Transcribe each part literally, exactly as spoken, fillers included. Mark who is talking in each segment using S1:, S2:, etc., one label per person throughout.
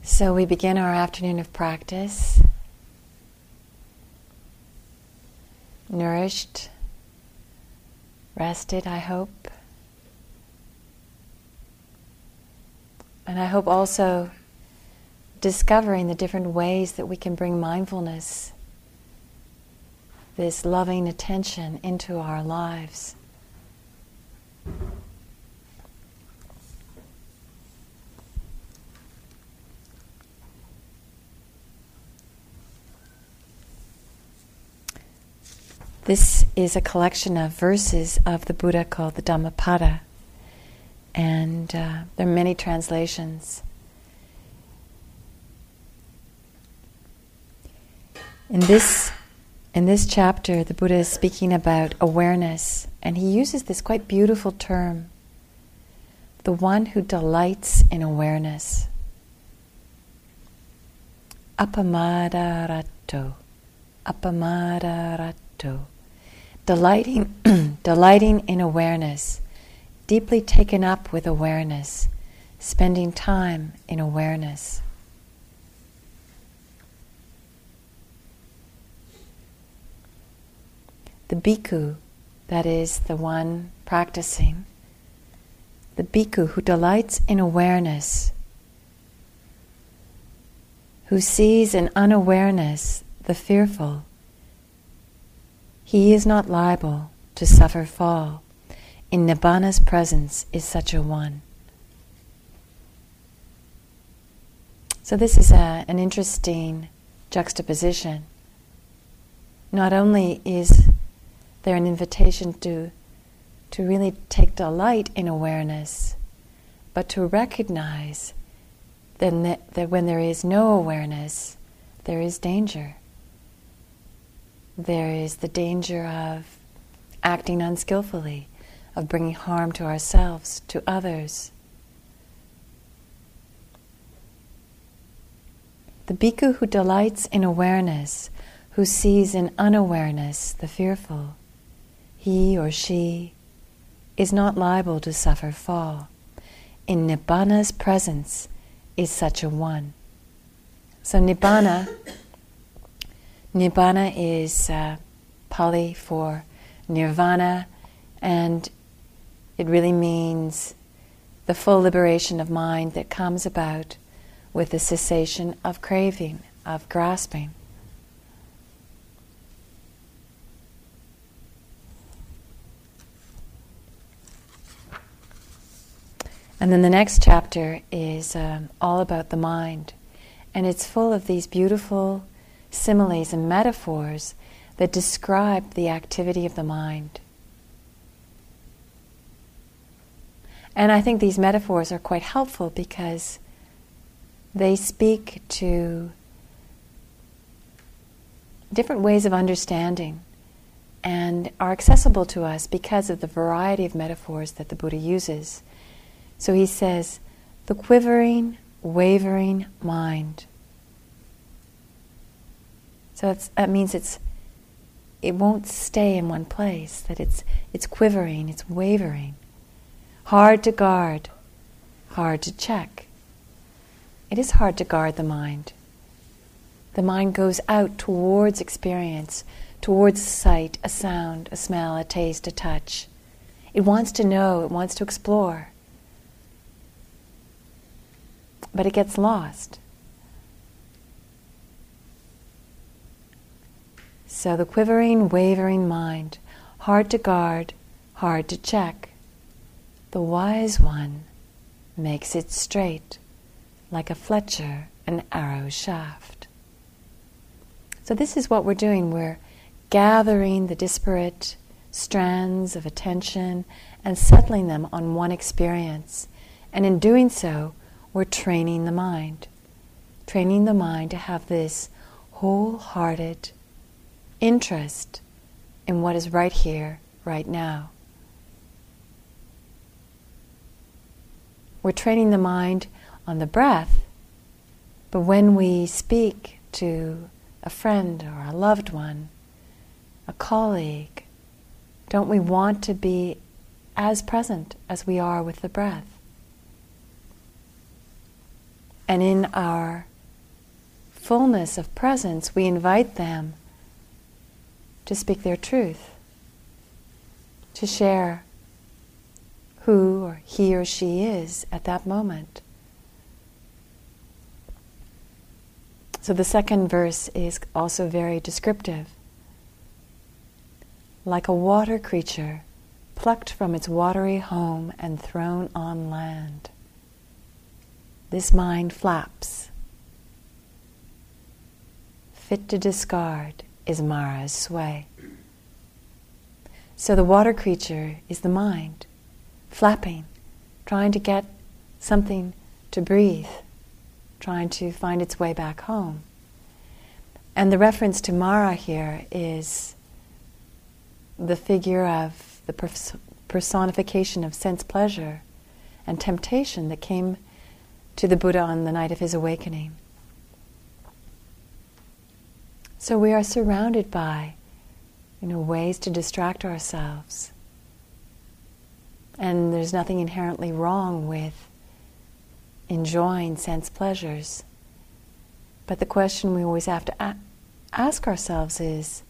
S1: So we begin our afternoon of practice, nourished, rested, I hope. And I hope also discovering the different ways that we can bring mindfulness, this loving attention, into our lives. This is a collection of verses of the Buddha called the Dhammapada, and uh, there are many translations. In this, in this chapter, the Buddha is speaking about awareness, and he uses this quite beautiful term, the one who delights in awareness. Appamadarato, appamadarato. Delighting, delighting in awareness, deeply taken up with awareness, spending time in awareness. The bhikkhu, that is the one practicing, the bhikkhu who delights in awareness, who sees in unawareness the fearful, he is not liable to suffer fall. In Nibbana's presence is such a one. So this is a, an interesting juxtaposition. Not only is there an invitation to, to really take delight in awareness, but to recognize then that, that when there is no awareness, there is danger. There is the danger of acting unskillfully, of bringing harm to ourselves, to others. The bhikkhu who delights in awareness, who sees in unawareness the fearful, he or she is not liable to suffer fall. In Nibbana's presence is such a one. So Nibbana Nibbana is uh, Pali for nirvana, and it really means the full liberation of mind that comes about with the cessation of craving, of grasping. And then the next chapter is um, all about the mind, and it's full of these beautiful similes and metaphors that describe the activity of the mind. And I think these metaphors are quite helpful because they speak to different ways of understanding and are accessible to us because of the variety of metaphors that the Buddha uses. So he says, the quivering, wavering mind. So it's, that means it's it won't stay in one place, that it's it's quivering, it's wavering. Hard to guard, hard to check. It is hard to guard the mind. The mind goes out towards experience, towards a sight, a sound, a smell, a taste, a touch. It wants to know, it wants to explore. But it gets lost. So the quivering, wavering mind, hard to guard, hard to check. The wise one makes it straight, like a Fletcher an arrow shaft. So this is what we're doing. We're gathering the disparate strands of attention and settling them on one experience. And in doing so, we're training the mind. Training the mind to have this wholehearted interest in what is right here, right now. We're training the mind on the breath, but when we speak to a friend or a loved one, a colleague, don't we want to be as present as we are with the breath? And in our fullness of presence, we invite them to speak their truth, to share who or he or she is at that moment. So the second verse is also very descriptive. Like a water creature plucked from its watery home and thrown on land, this mind flaps. Fit to discard is Mara's sway. So the water creature is the mind, flapping, trying to get something to breathe, trying to find its way back home. And the reference to Mara here is the figure of the pers- personification of sense pleasure and temptation that came to the Buddha on the night of his awakening. So we are surrounded by, you know, ways to distract ourselves. And there's nothing inherently wrong with enjoying sense pleasures. But the question we always have to a- ask ourselves is,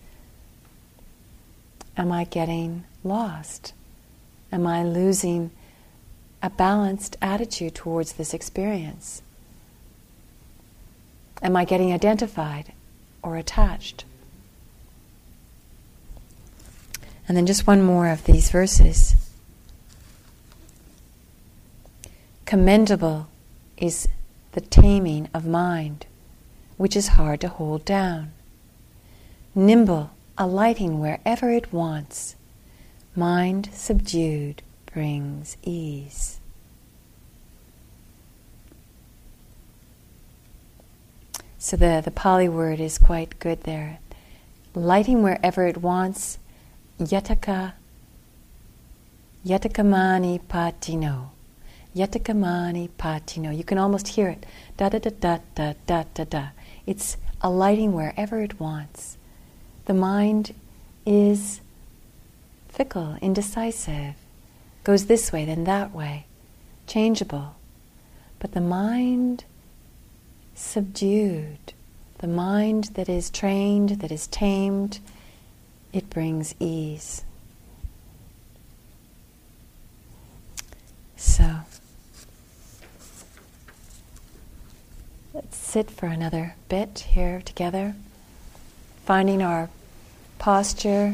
S1: am I getting lost? Am I losing a balanced attitude towards this experience? Am I getting identified or attached? And then just one more of these verses. Commendable is the taming of mind, which is hard to hold down. Nimble, alighting wherever it wants. Mind subdued brings ease. So the, the Pali word is quite good there. Lighting wherever it wants, yataka, yatakamani patino. Yatakamani patino. You can almost hear it. Da da da da da da da da. It's alighting wherever it wants. The mind is fickle, indecisive, goes this way, then that way, changeable. But the mind subdued, the mind that is trained, that is tamed, it brings ease. So, let's sit for another bit here together, finding our posture.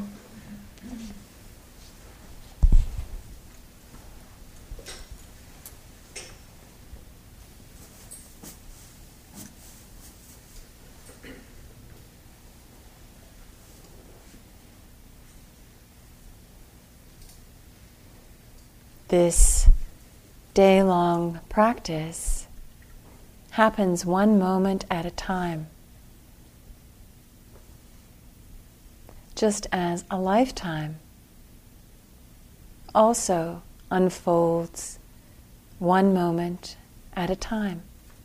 S1: This day-long practice happens one moment at a time, just as a lifetime also unfolds one moment at a time.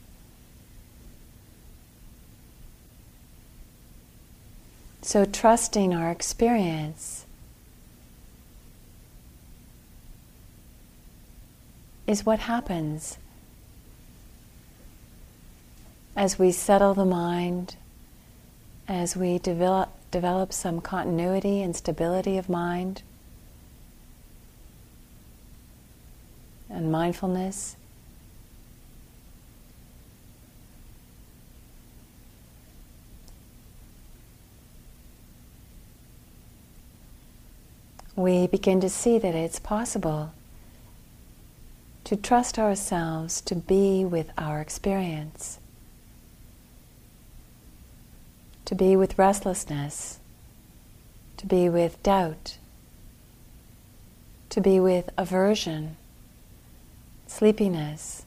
S1: So trusting our experience is what happens as we settle the mind, as we develop, develop some continuity and stability of mind and mindfulness. We begin to see that it's possible to trust ourselves to be with our experience, to be with restlessness, to be with doubt, to be with aversion, sleepiness,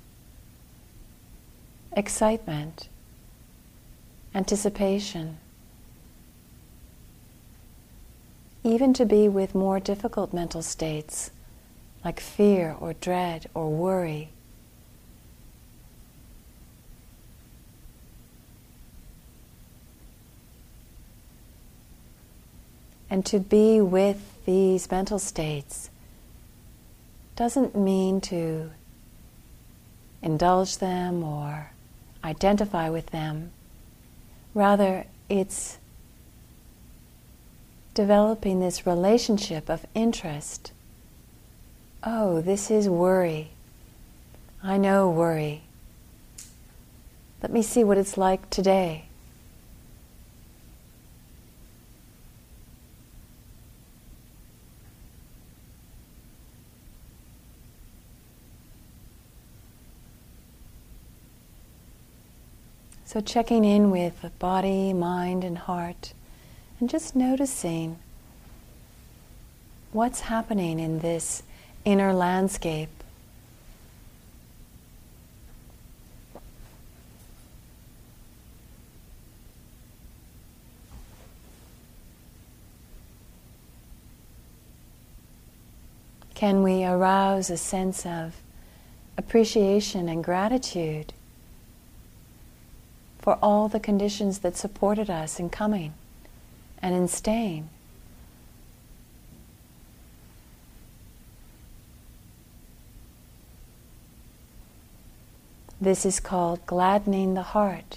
S1: excitement, anticipation, even to be with more difficult mental states like fear or dread or worry. And to be with these mental states doesn't mean to indulge them or identify with them. Rather, it's developing this relationship of interest. Oh, this is worry. I know worry. Let me see what it's like today. So checking in with the body, mind, and heart, and just noticing what's happening in this inner landscape. Can we arouse a sense of appreciation and gratitude for all the conditions that supported us in coming and in staying? This is called gladdening the heart.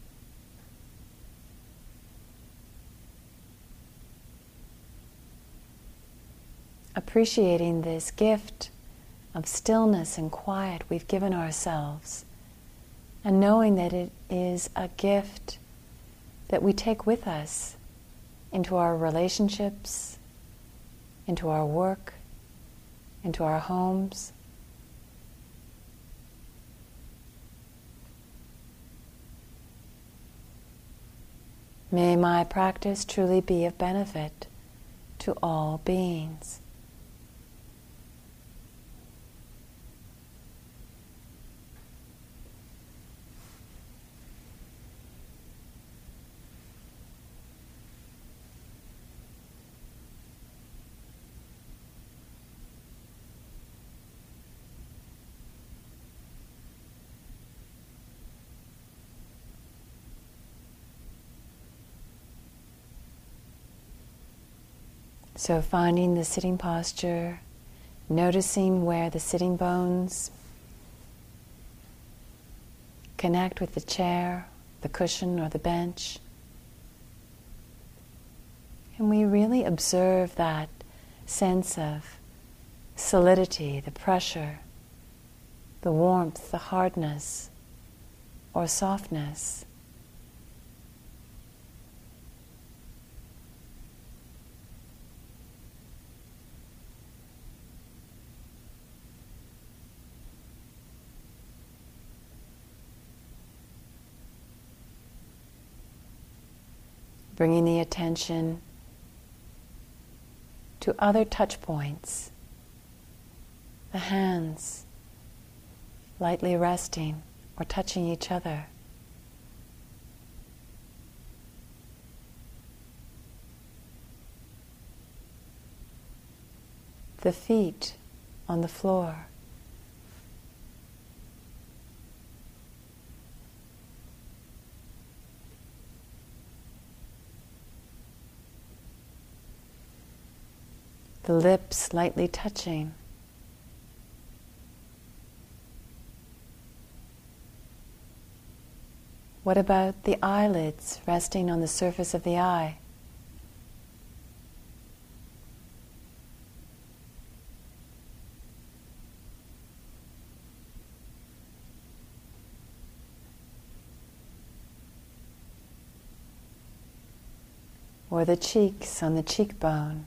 S1: Appreciating this gift of stillness and quiet we've given ourselves, and knowing that it is a gift that we take with us into our relationships, into our work, into our homes. May my practice truly be of benefit to all beings. So finding the sitting posture, noticing where the sitting bones connect with the chair, the cushion, or the bench. And we really observe that sense of solidity, the pressure, the warmth, the hardness, or softness. Bringing the attention to other touch points, the hands lightly resting or touching each other, the feet on the floor, the lips lightly touching, what about the eyelids resting on the surface of the eye? Or the cheeks on the cheekbone?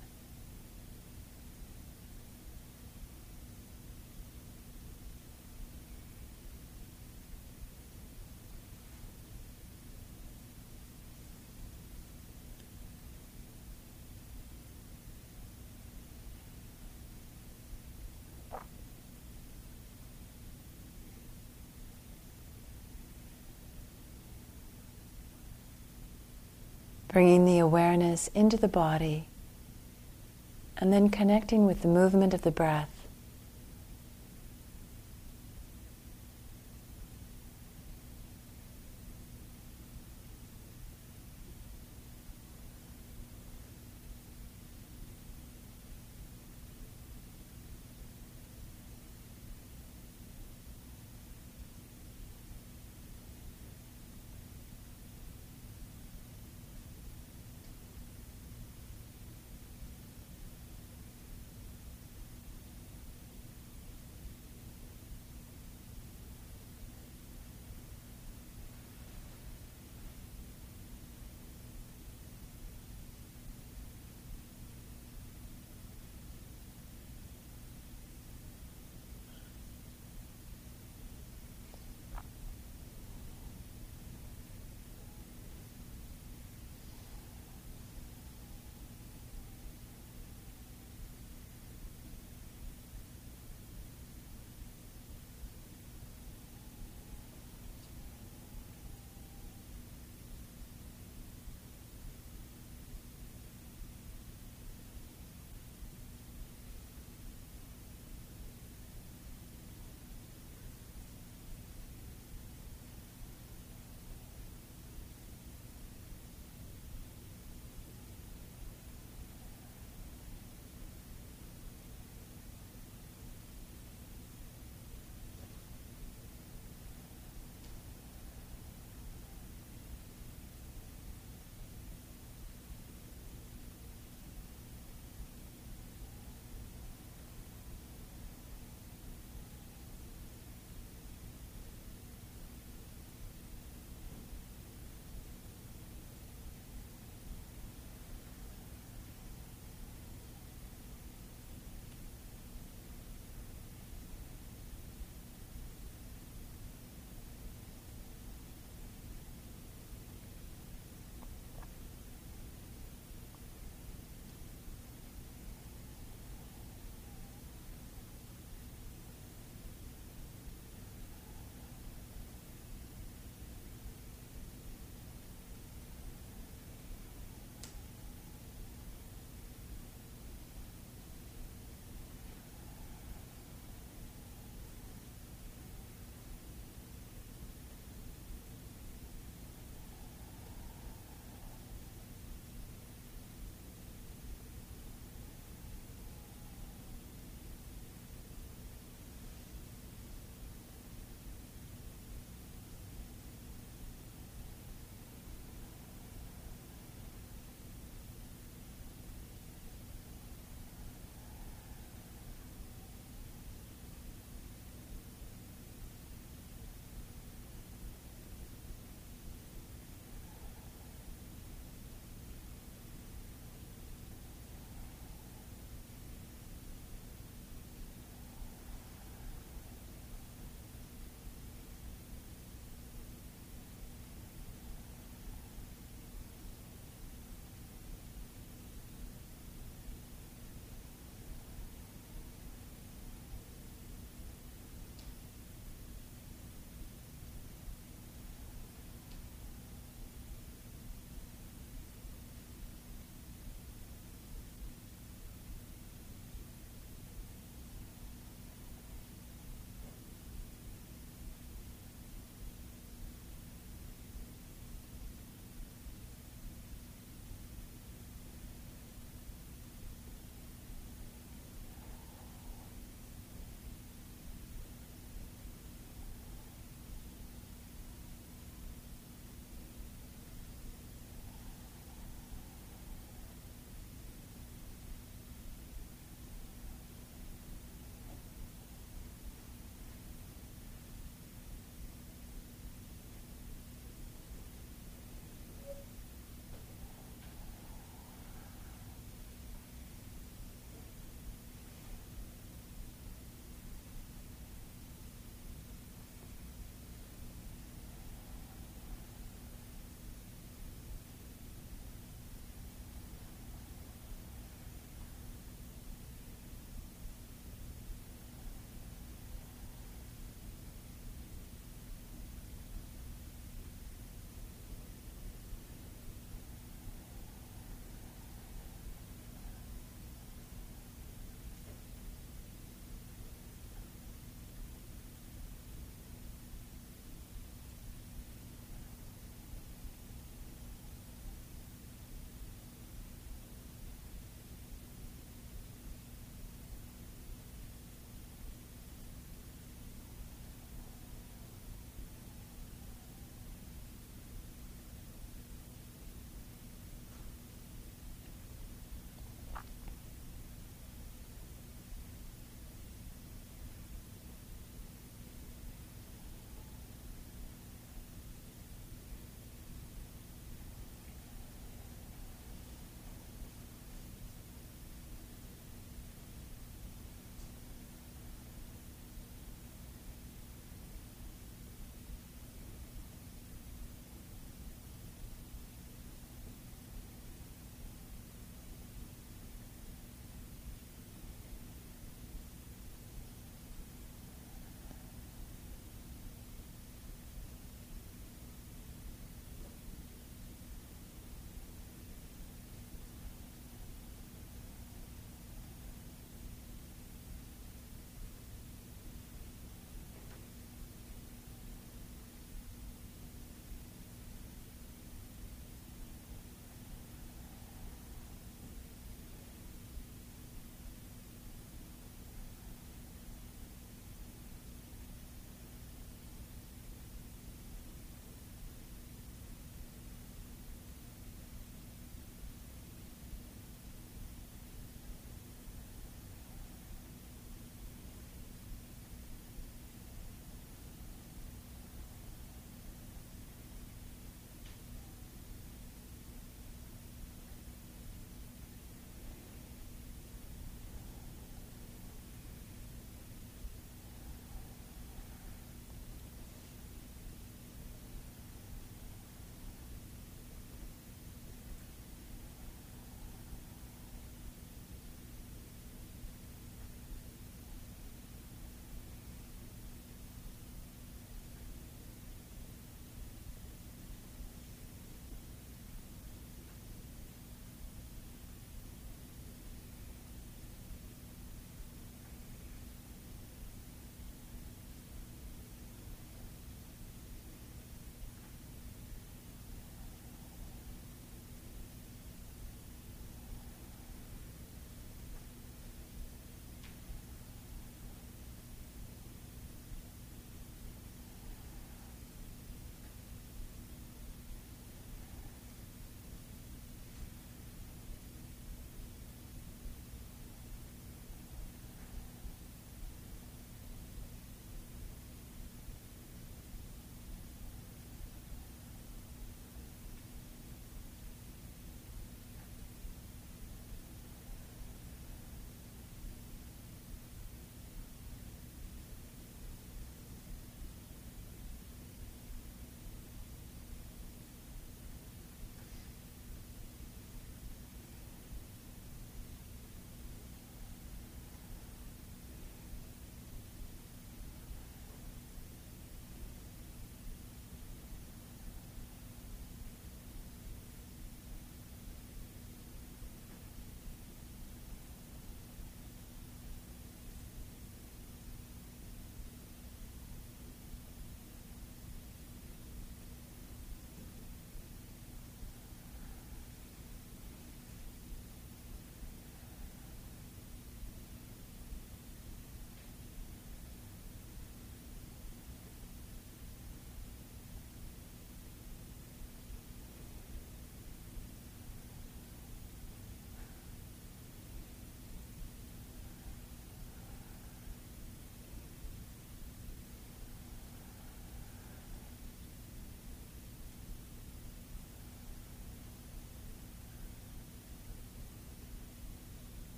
S1: Bringing the awareness into the body and then connecting with the movement of the breath.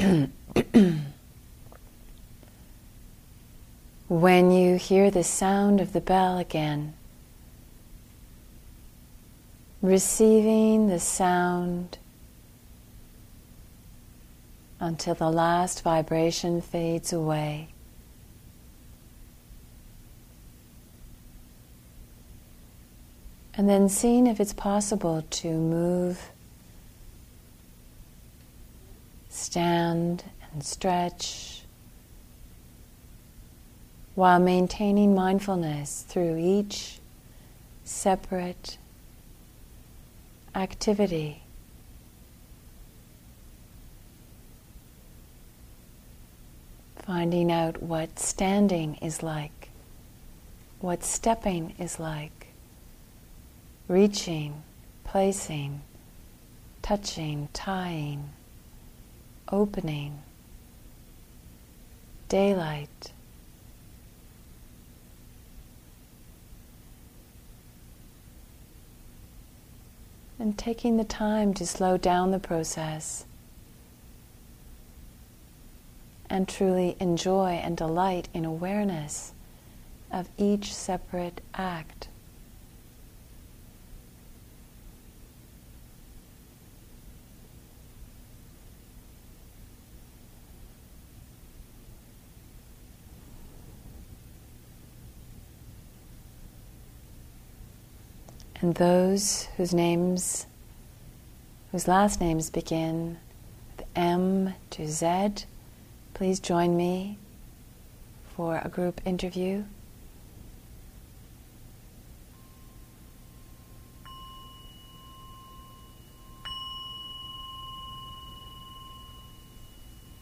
S1: When you hear the sound of the bell again, receiving the sound until the last vibration fades away. And then seeing if it's possible to move, stand and stretch while maintaining mindfulness through each separate activity. Finding out what standing is like, what stepping is like, reaching, placing, touching, tying, opening, daylight. And taking the time to slow down the process and truly enjoy and delight in awareness of each separate act. And those whose names, whose last names begin with M to Z, please join me for a group interview